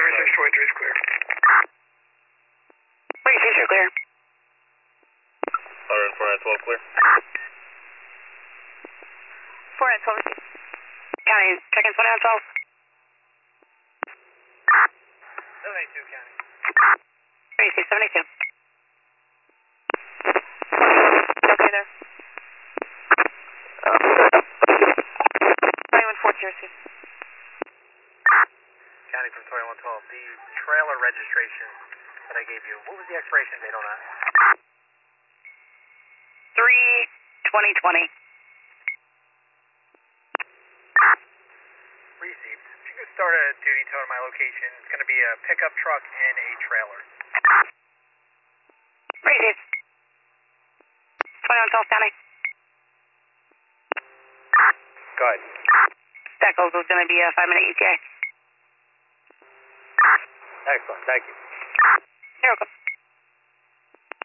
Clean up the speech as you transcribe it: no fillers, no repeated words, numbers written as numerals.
623 is clear. 36 are clear. 412 clear. 412 received. County, check-in 2112. 72 County. 3672. Okay there. 2140 received. County from 2112. The trailer registration that I gave you, what was the expiration date on that? 3/20/20. Received. If you could start a duty tow to my location, it's going to be a pickup truck and a trailer. Received. 2112 County. Go ahead. Steckles is going to be a 5-minute ETA. Excellent. Thank you. You're welcome.